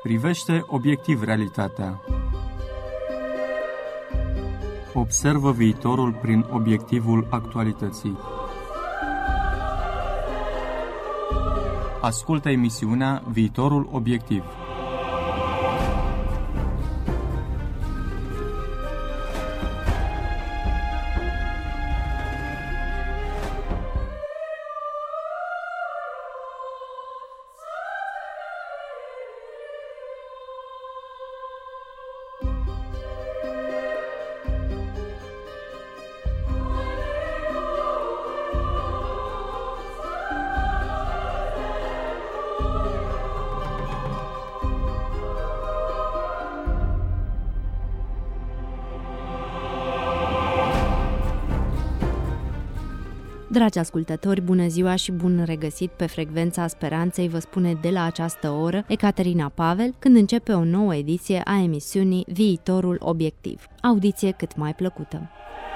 Privește obiectiv realitatea. Observă viitorul prin obiectivul actualității. Ascultă emisiunea Viitorul Obiectiv. Dragi ascultători, bună ziua și bun regăsit pe Frecvența Speranței, vă spune de la această oră Ecaterina Pavel, când începe o nouă ediție a emisiunii Viitorul Obiectiv. Audiție cât mai plăcută!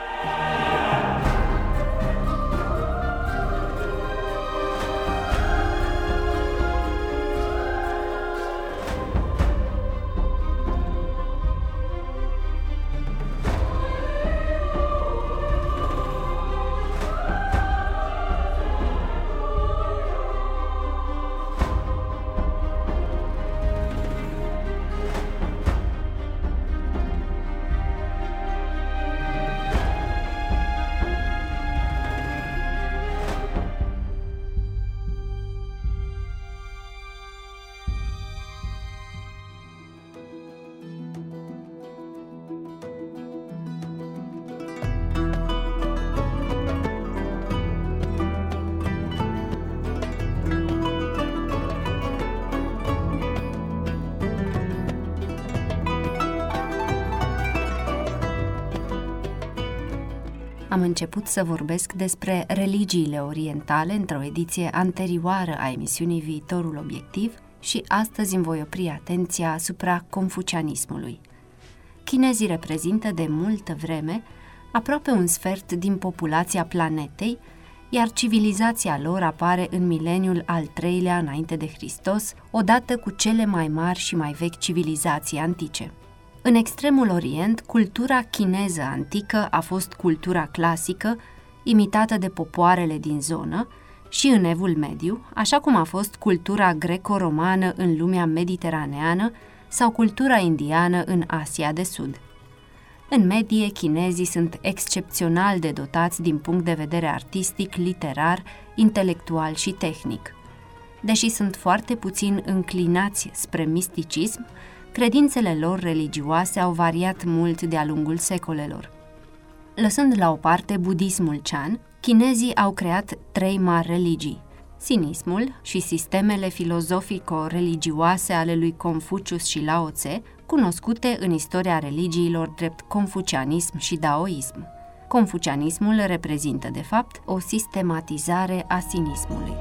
Am început să vorbesc despre religiile orientale într-o ediție anterioară a emisiunii Viitorul Obiectiv și astăzi îmi voi opri atenția asupra confucianismului. Chinezii reprezintă de multă vreme aproape un sfert din populația planetei, iar civilizația lor apare în mileniul al III-lea înainte de Hristos, odată cu cele mai mari și mai vechi civilizații antice. În extremul Orient, cultura chineză antică a fost cultura clasică, imitată de popoarele din zonă, și în Evul Mediu, așa cum a fost cultura greco-romană în lumea mediteraneană sau cultura indiană în Asia de Sud. În medie, chinezii sunt excepțional de dotați din punct de vedere artistic, literar, intelectual și tehnic. Deși sunt foarte puțin înclinați spre misticism, credințele lor religioase au variat mult de-a lungul secolelor. Lăsând la o parte budismul Chan, chinezii au creat 3 mari religii: sinismul și sistemele filozofico-religioase ale lui Confucius și Lao Tse, cunoscute în istoria religiilor drept confucianism și daoism. Confucianismul reprezintă, de fapt, o sistematizare a sinismului.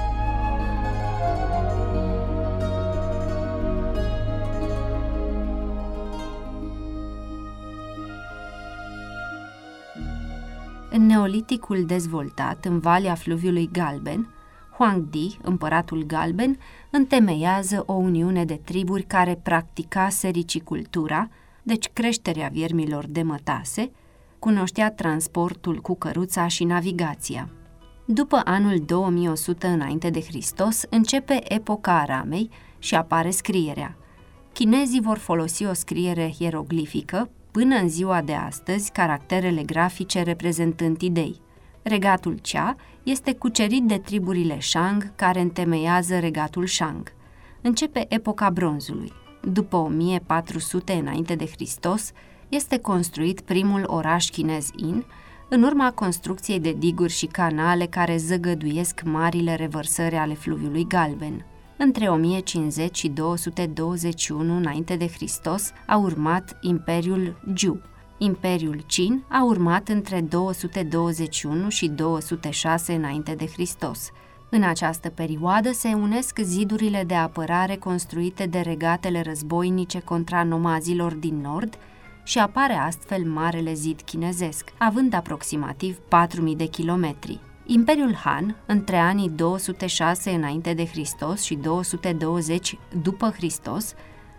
În Neoliticul dezvoltat, în Valea Fluviului Galben, Huangdi, împăratul galben, întemeiază o uniune de triburi care practica sericicultura, deci creșterea viermilor de mătase, cunoștea transportul cu căruța și navigația. După anul 2100 înainte de Hristos, începe epoca Aramei și apare scrierea. Chinezii vor folosi o scriere hieroglifică, până în ziua de astăzi, caracterele grafice reprezentând idei. Regatul Xia este cucerit de triburile Shang, care întemeiază regatul Shang. Începe epoca bronzului. După 1400 înainte de Hristos, este construit primul oraș chinez In, în urma construcției de diguri și canale care zăgăduiesc marile revărsări ale fluviului Galben. Între 1050 și 221 înainte de Hristos a urmat Imperiul Zhou. Imperiul Qin a urmat între 221 și 206 înainte de Hristos. În această perioadă se unesc zidurile de apărare construite de regatele războinice contra nomazilor din nord și apare astfel Marele Zid chinezesc, având aproximativ 4.000 de kilometri. Imperiul Han, între anii 206 înainte de Hristos și 220 după Hristos,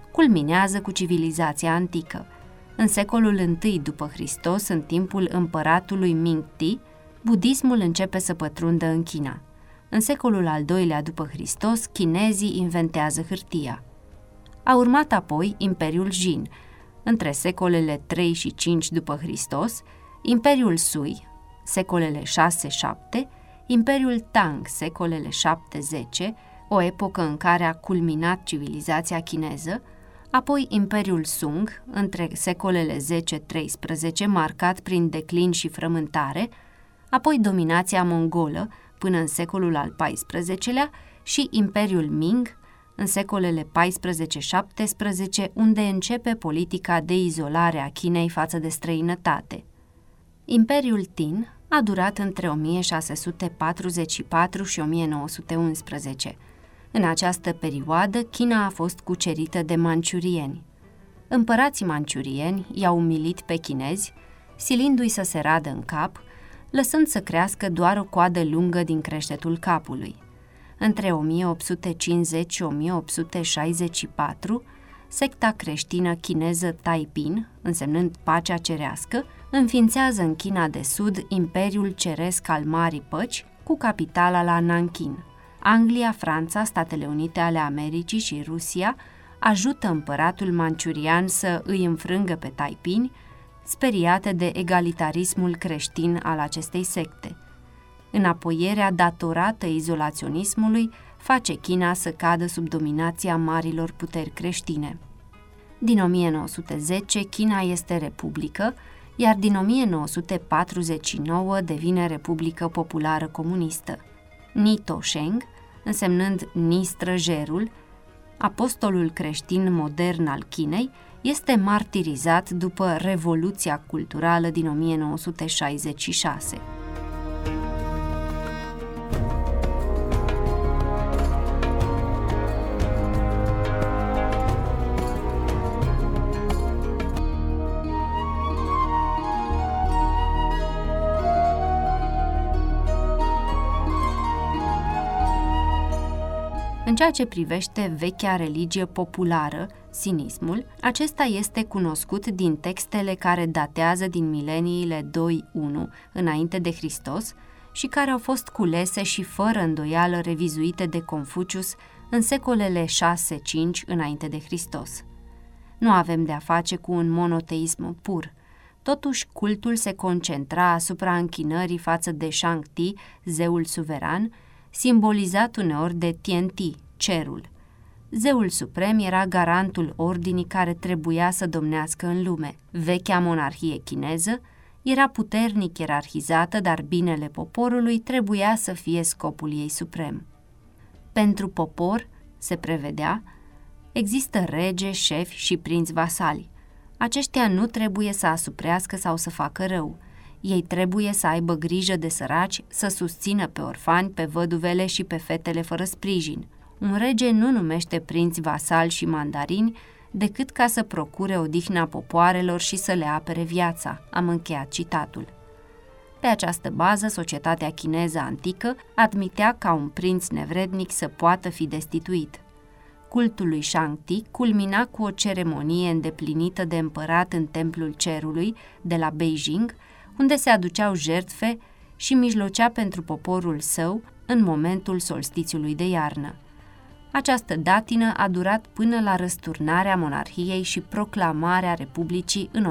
culminează cu civilizația antică. În secolul I după Hristos, în timpul împăratului Ming-Ti, budismul începe să pătrundă în China. În secolul al II-lea după Hristos, chinezii inventează hârtia. A urmat apoi Imperiul Jin. Între secolele 3 și 5 după Hristos, Imperiul Sui, secolele 6-7, Imperiul Tang, secolele 7-10, o epocă în care a culminat civilizația chineză, apoi Imperiul Sung, între secolele 10-13, marcat prin declin și frământare, apoi dominația mongolă până în secolul al XIV-lea și Imperiul Ming, în secolele 14-17, unde începe politica de izolare a Chinei față de străinătate. Imperiul Tin a durat între 1644 și 1911. În această perioadă, China a fost cucerită de manciurieni. Împărații manciurieni i-au umilit pe chinezi, silindu-i să se radă în cap, lăsând să crească doar o coadă lungă din creștetul capului. Între 1850 și 1864, secta creștină chineză Taipin, însemnând pacea cerească, înființează în China de Sud Imperiul Ceresc al Marii Păci, cu capitala la Nankin. Anglia, Franța, Statele Unite ale Americii și Rusia ajută împăratul manciurian să îi înfrângă pe taipini, speriate de egalitarismul creștin al acestei secte. Înapoierea datorată izolaționismului face China să cadă sub dominația marilor puteri creștine. Din 1910, China este republică, iar din 1949 devine Republică Populară Comunistă. Ni Tosheng, însemnând Ni străjerul, apostolul creștin modern al Chinei, este martirizat după Revoluția Culturală din 1966. În ceea ce privește vechea religie populară, sinismul, acesta este cunoscut din textele care datează din mileniile 2-1 înainte de Hristos și care au fost culese și fără îndoială revizuite de Confucius în secolele 6-5 înainte de Hristos. Nu avem de-a face cu un monoteism pur. Totuși, cultul se concentra asupra închinării față de Shang-Ti, zeul suveran, simbolizat uneori de Tian-Ti, cerul. Zeul suprem era garantul ordinii care trebuia să domnească în lume. Vechea monarhie chineză era puternic ierarhizată, dar binele poporului trebuia să fie scopul ei suprem. Pentru popor, se prevedea, există rege, șefi și prinți vasali. Aceștia nu trebuie să asuprească sau să facă rău. Ei trebuie să aibă grijă de săraci, să susțină pe orfani, pe văduvele și pe fetele fără sprijin. Un rege nu numește prinți vasali și mandarini decât ca să procure odihna popoarelor și să le apere viața. Am încheiat citatul. Pe această bază, societatea chineză antică admitea ca un prinț nevrednic să poată fi destituit. Cultul lui Shang-Ti culmina cu o ceremonie îndeplinită de împărat în Templul Cerului de la Beijing, unde se aduceau jertfe și mijlocea pentru poporul său în momentul solstițiului de iarnă. Această datină a durat până la răsturnarea monarhiei și proclamarea Republicii în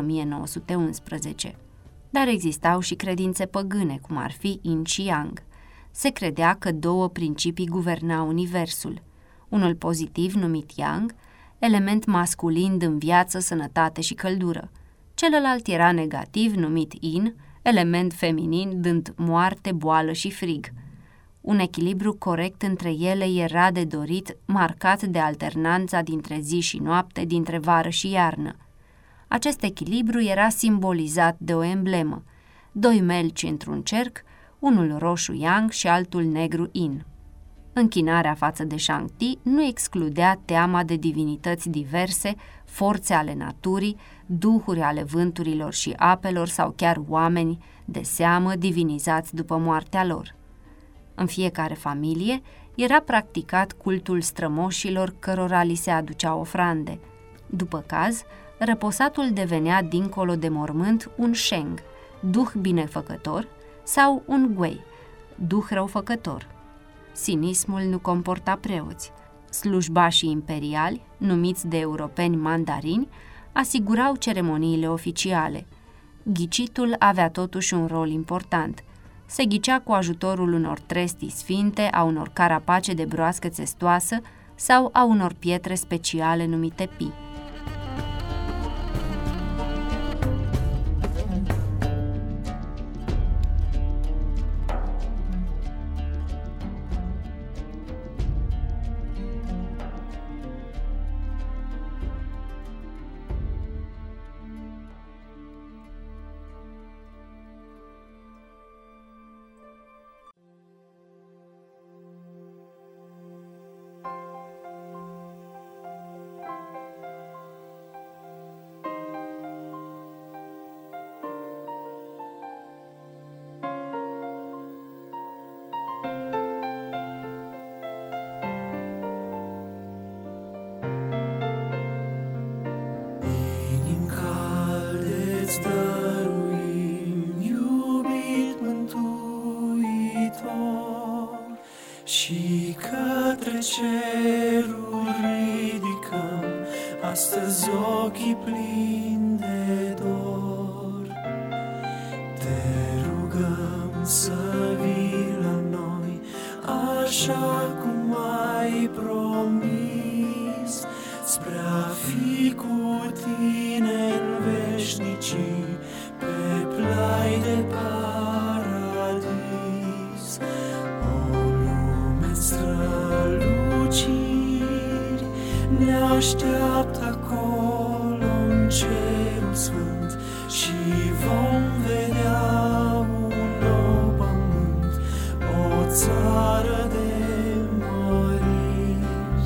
1911. Dar existau și credințe păgâne, cum ar fi Yin și Yang. Se credea că două principii guvernau universul. Unul pozitiv, numit Yang, element masculin în viață, sănătate și căldură. Celălalt era negativ, numit Yin, element feminin, dând moarte, boală și frig. Un echilibru corect între ele era de dorit, marcat de alternanța dintre zi și noapte, dintre vară și iarnă. Acest echilibru era simbolizat de o emblemă, doi melci într-un cerc, unul roșu Yang și altul negru Yin. Închinarea față de Shang-Ti nu excludea teama de divinități diverse, forțe ale naturii, duhuri ale vânturilor și apelor sau chiar oameni de seamă divinizați după moartea lor. În fiecare familie era practicat cultul strămoșilor cărora li se aduceau ofrande. După caz, răposatul devenea dincolo de mormânt un sheng, duh binefăcător, sau un guei, duh răufăcător. Sinismul nu comporta preoți. Slujbașii imperiali, numiți de europeni mandarini, asigurau ceremoniile oficiale. Ghicitul avea totuși un rol important. Se ghicea cu ajutorul unor trestii sfinte, a unor carapace de broască țestoasă sau a unor pietre speciale numite pi. Și către ceruri ridicăm astăzi ochii plini de dor. Te rugăm să vii la noi, așa cum ai promis, spre a fi cu tine în veșnicii, pe plai de paradis. Străluciri ne așteaptă acolo în cerul sfânt și vom vedea un nou pământ, o țară de măriri.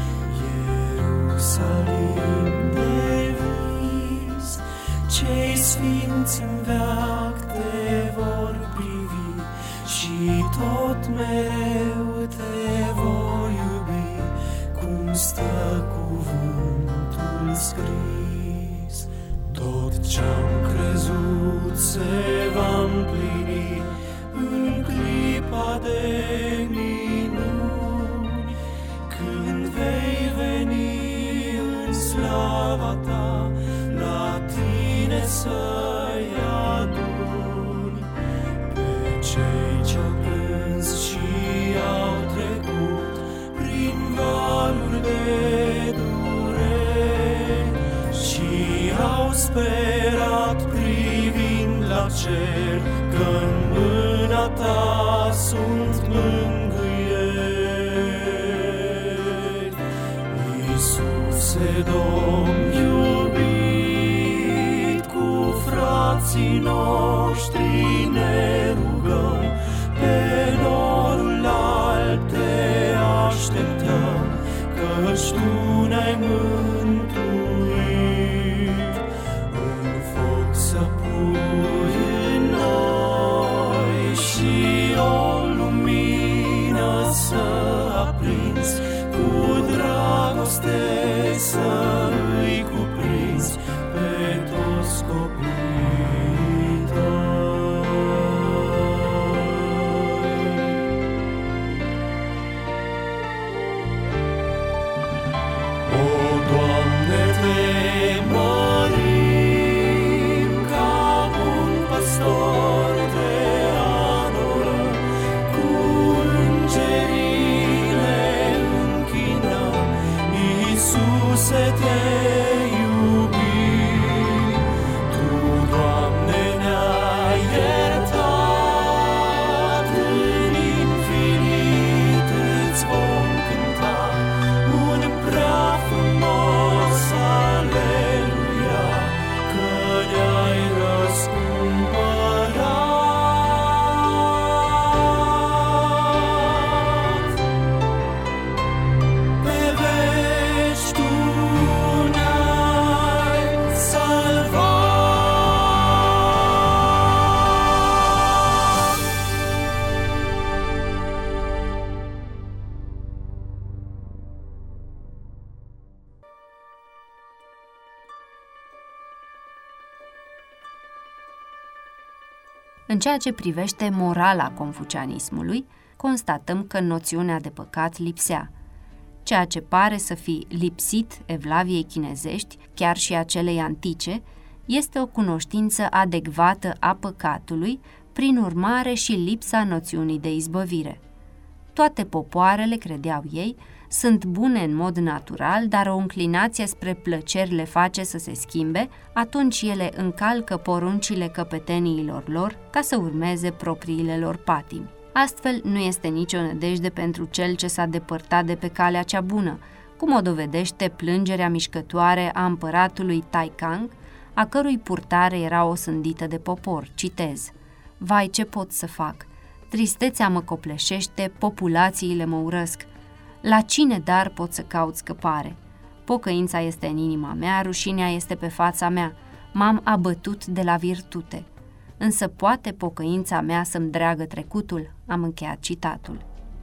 Ierusalim de vis, cei sfinți în veac te vor privi și tot mereu te voi iubi, cum stă cuvântul scris. Tot ce-am crezut se va împlini în clipa de minuni, când vei veni în slava ta, la tine să-i aduni pe cei ce-au plâns și au trecut prin valuri de dureri și au sperat privind la cer, că-n mâna ta sunt mângâieri. Iisuse, Domn iubit, cu frații noștri ne rugăm, pe norul alb te așteptăm, căci tu ne-ai mântuit. Un foc să pui în noi și o lumină să aprinzi, cu dragoste să îi cuprinzi pe toți copiii În ceea ce privește morala confucianismului, constatăm că noțiunea de păcat lipsea. Ceea ce pare să fi lipsit evlaviei chinezești, chiar și a celei antice, este o cunoștință adecvată a păcatului, prin urmare și lipsa noțiunii de izbăvire. Toate popoarele, credeau ei, sunt bune în mod natural, dar o înclinație spre plăceri le face să se schimbe, atunci ele încalcă poruncile căpeteniilor lor ca să urmeze propriile lor patimi. Astfel, nu este nicio nădejde pentru cel ce s-a depărtat de pe calea cea bună, cum o dovedește plângerea mișcătoare a împăratului Taikang, a cărui purtare era osândită de popor. Citez: „Vai, ce pot să fac? Tristețea mă copleșește, populațiile mă urăsc. La cine dar pot să caut scăpare? Pocăința este în inima mea, rușinea este pe fața mea, m-am abătut de la virtute. Însă poate pocăința mea să-mi dreagă trecutul?” Am încheiat citatul.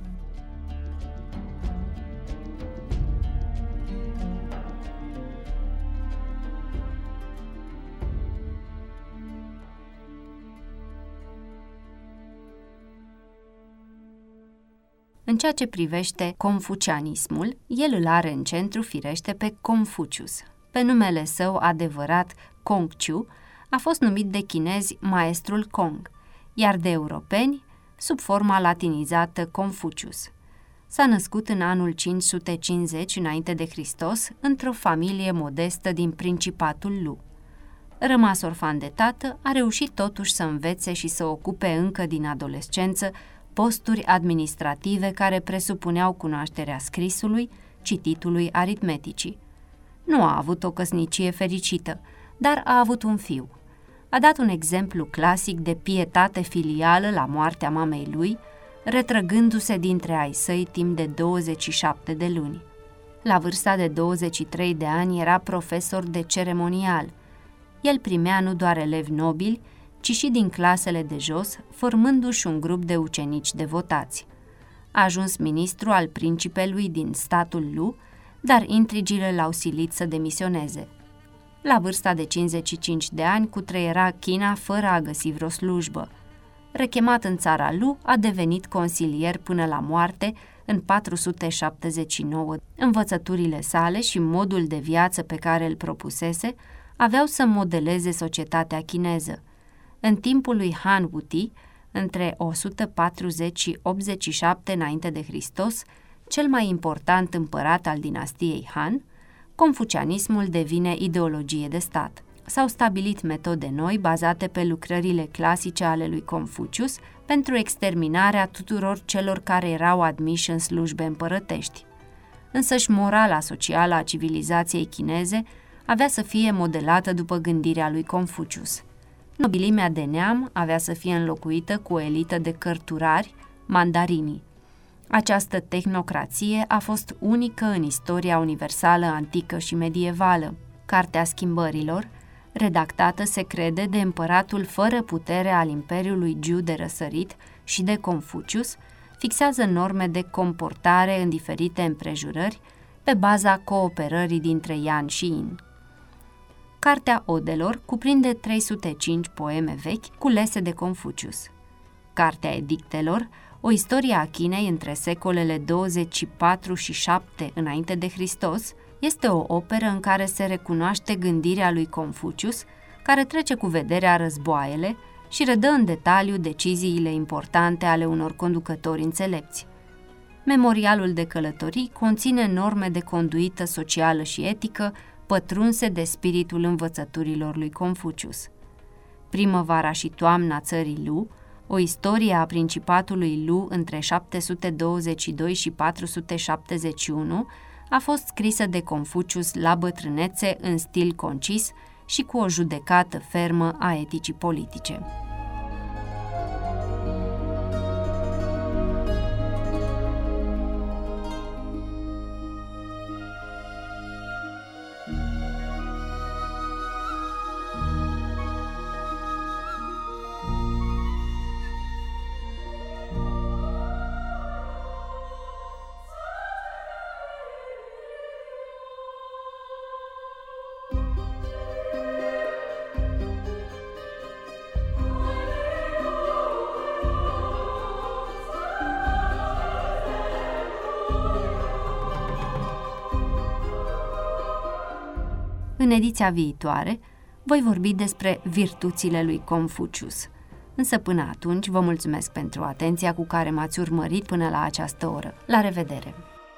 În ceea ce privește confucianismul, el îl are în centru, firește, pe Confucius. Pe numele său adevărat, Kongqiu, a fost numit de chinezi maestrul Kong, iar de europeni sub forma latinizată Confucius. S-a născut în anul 550 înainte de Hristos într-o familie modestă din Principatul Lu. Rămas orfan de tată, a reușit totuși să învețe și să ocupe încă din adolescență posturi administrative care presupuneau cunoașterea scrisului, cititului, aritmeticii. Nu a avut o căsnicie fericită, dar a avut un fiu. A dat un exemplu clasic de pietate filială la moartea mamei lui, retrăgându-se dintre ai săi timp de 27 de luni. La vârsta de 23 de ani era profesor de ceremonial. El primea nu doar elevi nobili, ci și din clasele de jos, formându-și un grup de ucenici devotați. A ajuns ministru al principelui din statul Lu, dar intrigile l-au silit să demisioneze. La vârsta de 55 de ani cutreiera China fără a găsi vreo slujbă. Rechemat în țara Lu, a devenit consilier până la moarte în 479. Învățăturile sale și modul de viață pe care îl propusese aveau să modeleze societatea chineză. În timpul lui Han Wuti, între 140 și 87 înainte de Hristos, cel mai important împărat al dinastiei Han, confucianismul devine ideologie de stat. S-au stabilit metode noi bazate pe lucrările clasice ale lui Confucius pentru exterminarea tuturor celor care erau admiși în slujbe împărătești. Însăși morala socială a civilizației chineze avea să fie modelată după gândirea lui Confucius. Nobilimea de neam avea să fie înlocuită cu o elită de cărturari, mandarinii. Această tehnocrație a fost unică în istoria universală antică și medievală. Cartea Schimbărilor, redactată, se crede, de împăratul fără putere al Imperiului Giu de Răsărit și de Confucius, fixează norme de comportare în diferite împrejurări pe baza cooperării dintre Yan și Yin. Cartea Odelor cuprinde 305 poeme vechi culese de Confucius. Cartea Edictelor, o istorie a Chinei între secolele 24 și 7 înainte de Hristos, este o operă în care se recunoaște gândirea lui Confucius, care trece cu vederea războaiele și redă în detaliu deciziile importante ale unor conducători înțelepți. Memorialul de călătorii conține norme de conduită socială și etică pătrunse de spiritul învățăturilor lui Confucius. Primăvara și toamna țării Lu, o istorie a Principatului Lu între 722 și 471, a fost scrisă de Confucius la bătrânețe în stil concis și cu o judecată fermă a eticii politice. În ediția viitoare voi vorbi despre virtuțile lui Confucius. Însă până atunci vă mulțumesc pentru atenția cu care m-ați urmărit până la această oră. La revedere!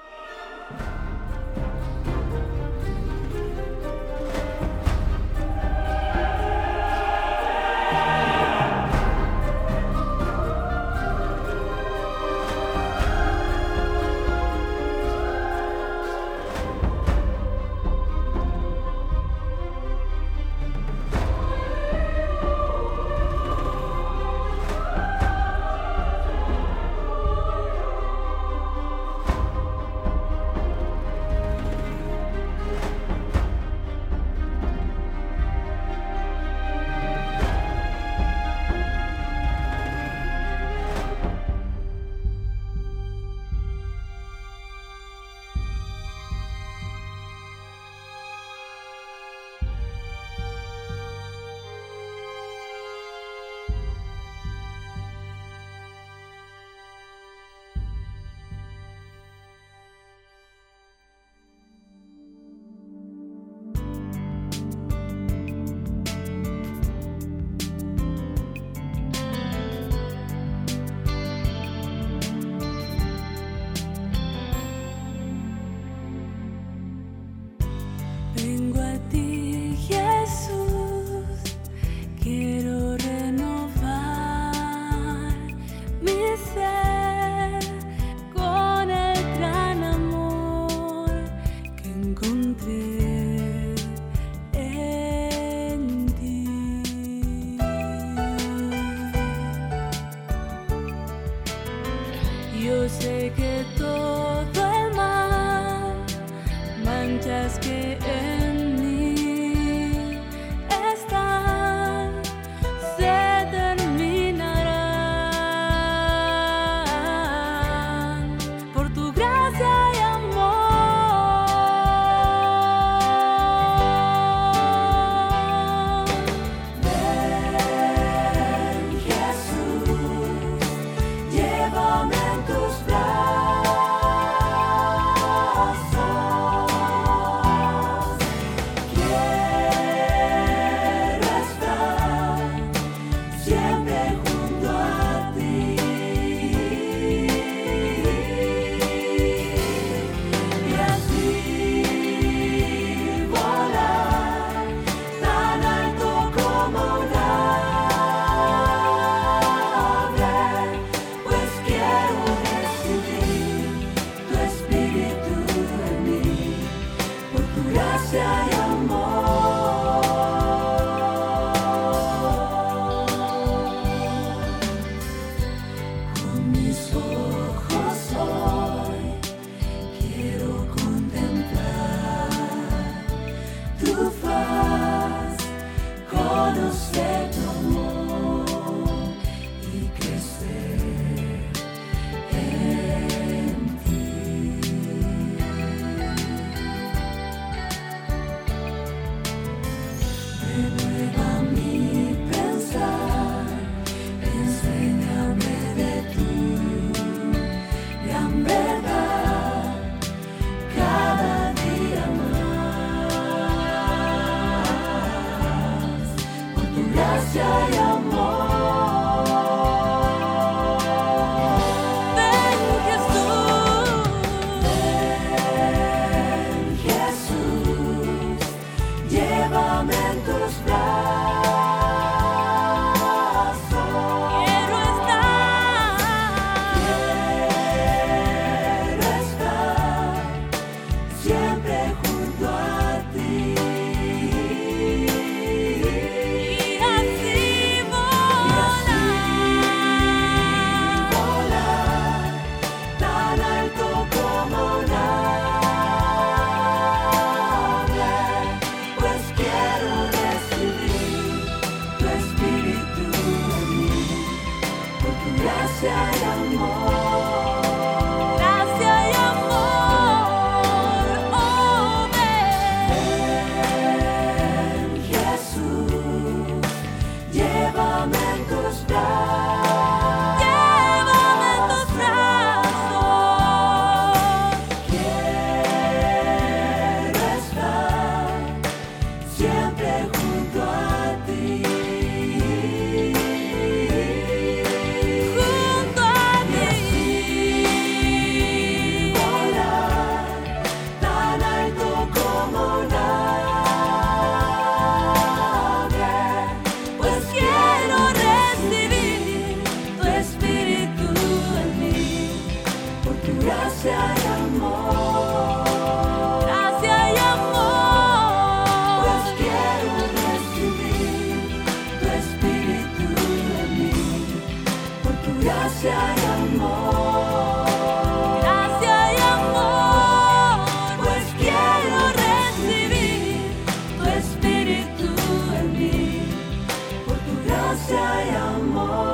Vengo a ti, Jesús, quiero renovar mi ser con el gran amor que encontré en ti. Yo sé que todo el mal, manchas que en mí están, se terminarán por tu gracia y amor. Ven, Jesús, llévame en tus brazos. gracia y amor.